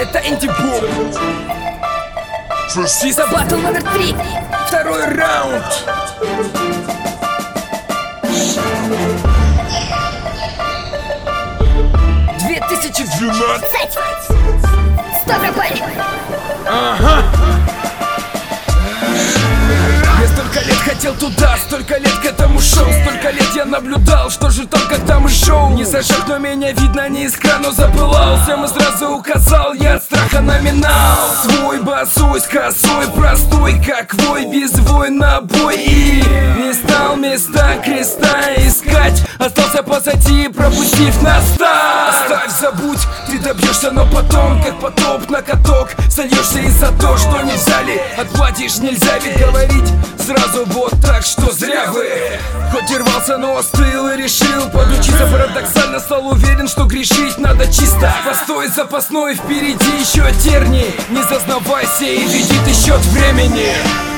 это инди-бум. Шиза батл номер 3. Второй раунд. Ставрополь. Ага. Я столько лет хотел туда, столько лет к этому шел, столько лет я наблюдал, что же там, как там и шоу. Не за шаг, но меня видно не искра, но запылал. Всем и сразу указал, я от страха номинал. Свой басуй с косой, простой, как вой, без вой на бой. И не стал места креста искать, остался позади, пропустив на старт. Оставь, забудь, ты добьешься, но потом, как потоп на каток, сольешься из-за то, что не взяли. Отплатишь нельзя, ведь говорить сразу вот так, что зря вы. Хоть и рвался, но остыл и решил подучиться. Парадоксально стал уверен, что грешить надо чисто. Постой запасной, впереди еще терни. Не зазнавайся и веди ты счет времени.